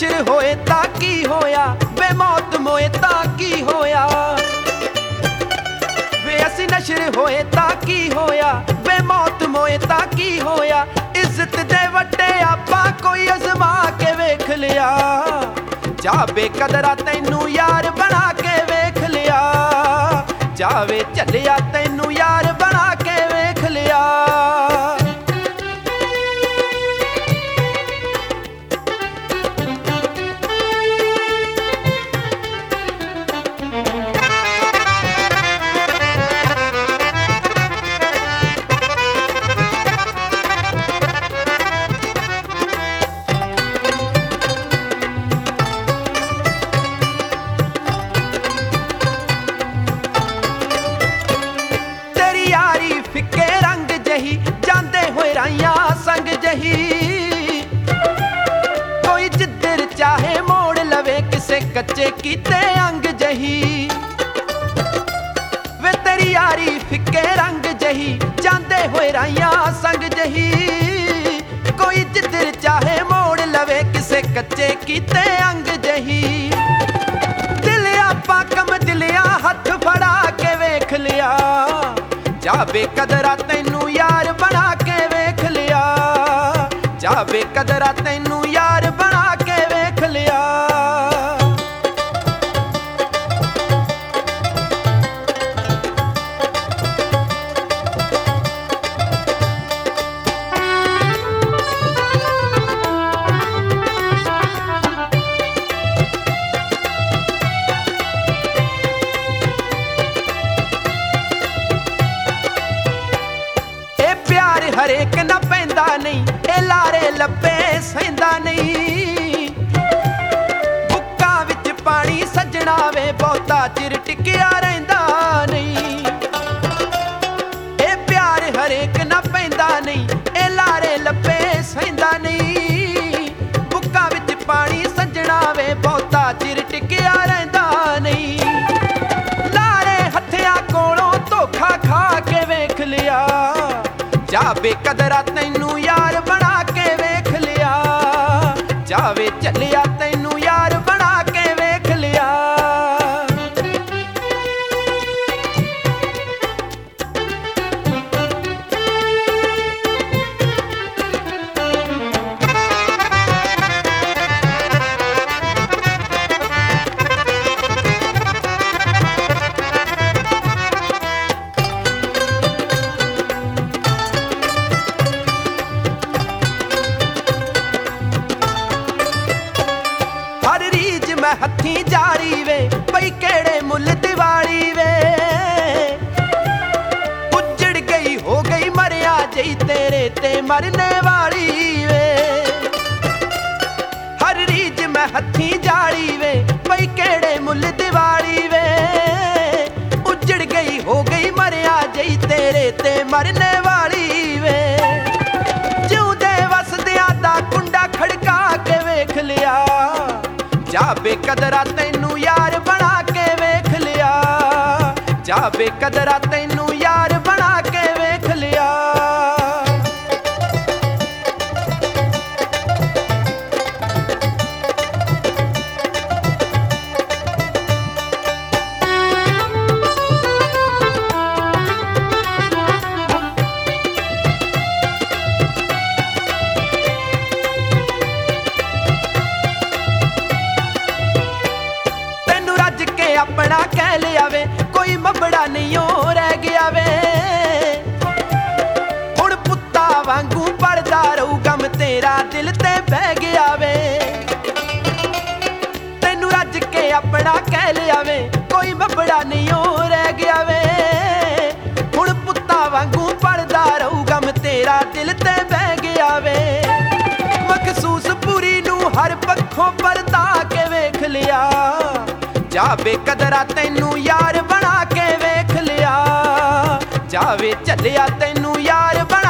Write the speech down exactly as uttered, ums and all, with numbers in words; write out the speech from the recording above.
नशर होए तां की होया, वे मौत मोए तां की होया। वे असी नशर होए तां की होया, वे मौत मोए तां की होया। इज्जत दे वट्टे आपां कोई अजमा के वेख लिया, जावे कदरा तैनू यार बना के वेख लिया, जावे झल्लिया तैनू यार बना के वेख लिया। फिक्के रंग जही जांदे होए राइयां संग जही, कोई जिधर चाहे मोड़ लवे किसे कच्चे कीते अंग जही। वे तेरी यारी फिक्के रंग जही जांदे होए राइयां संग जही, कोई जिधर चाहे मोड़ लवे किसे कच्चे कीते अंग जही। दिल आपा कम दिलिया हथ फड़ा के वेख लिया, जावे कदरा तैनू यार बना के वेख लिया, जावे कदरा तैनू यार बना के वेख लिया। हरेक न पैंदा नहीं, ए लारे लब्बे सैंदा नहीं। बुक्का विच पानी सजना वे बहुता चिर टिकिया रहिंदा नहीं। ए प्यार हरेक न पैंदा नहीं, ए लारे लब्बे सैंदा नहीं। बुक्का विच पानी सजना वे बहुता चिर टिकिया रहिंदा नहीं। लारे हथिया कोलों धोखा खा के वेख लिया, जावे कदरा तैनू यार बना के वेख लिया, जावे झल्लिया तैनू यार बना के वेख लिया। हथी जारी वे पई केड़े मुल दिवाली वे, उजड़ गई हो गई मरिया जई तेरे ते मरने वाली वे। हर रीज मैं हथी जारी वे पई केड़े मुल दिवाली वे, उजड़ गई हो गई मरिया जई तेरे ते मरने वाली वे। जिउंदे वसदियां दा कुंडा खड़का के वेख लिया, जावे कदरा तैनू यार बना के वेख लिया, जावे कदरा तैनू यार बना के वेख लिया। अपना कह लिया वे कोई मबड़ा नहीं हो रह गया वे, हुण पुत्ता वांगू पड़दा रहू गम तेरा दिल ते बह गया वे। तैनू रज के अपना कह लिया वे कोई मबड़ा नहीं हो रह गया वे, हुण पुत्ता वांगू पड़दा रहू गम तेरा दिल ते बह गया वे। मखसूस पूरी नू हर पखों परता के वेख लिया, जावे कदरा तैनू यार बना के वेख लिया, जावे झल्लिया तैनू यार बना